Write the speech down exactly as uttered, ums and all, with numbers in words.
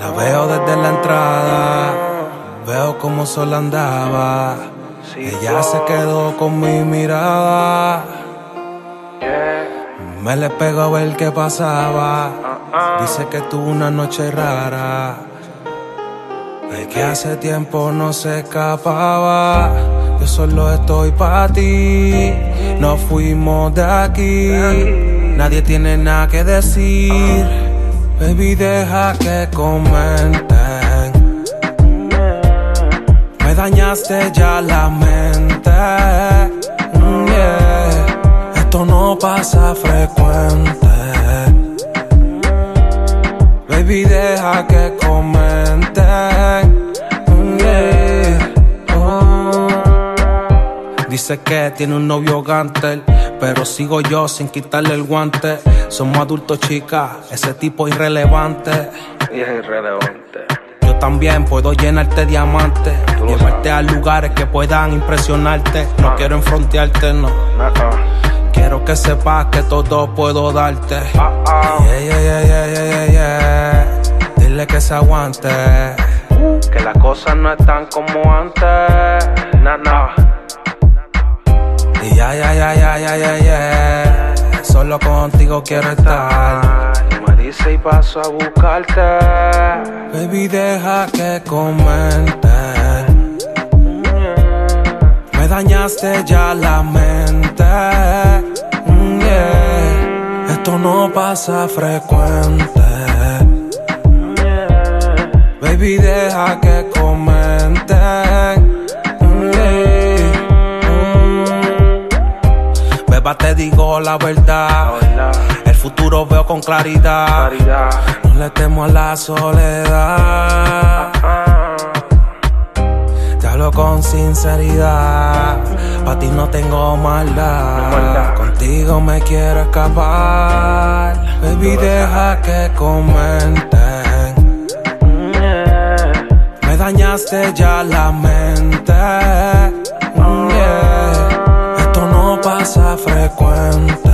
La veo desde la entrada, veo como sola andaba. Ella se quedó con mi mirada. Me le pego a ver qué pasaba. Dice que tuvo una noche rara y que hace tiempo no se escapaba. Yo solo estoy pa' ti, nos fuimos de aquí. Nadie tiene nada que decir. Baby, deja que comenten. Me dañaste ya la mente. Mm, yeah. Esto no pasa frecuente. Baby, deja que comenten. Mm, yeah. Oh. Dice que tiene un novio gantel, pero sigo yo sin quitarle el guante. Somos adultos, chicas, ese tipo irrelevante. Y es irrelevante. Yo también puedo llenarte de diamantes, llevarte a lugares que puedan impresionarte. No Ah. quiero enfrontearte, no. Uh-uh. Quiero que sepas que todo puedo darte. Uh-uh. Yeah, yeah, yeah, yeah, yeah, yeah, yeah. Dile que se aguante. Que las cosas no están como antes. Nah, nah. Y ya, ya, ya, ya, ya, ya, ya. Solo contigo quiero estar. Me dice y paso a buscarte. Baby, deja que comenten. Me dañaste ya la mente. Mm, yeah. Esto no pasa frecuente. Baby, deja que comenten. Mm, yeah. Mm. Beba, te digo la verdad. El futuro veo con claridad. Claridad. No le temo a la soledad. Te hablo con sinceridad. Pa' ti no tengo maldad. maldad. Contigo me quiero escapar. Baby, deja que comenten. Me dañaste ya la mente. Mm, yeah. Esto no pasa frecuente.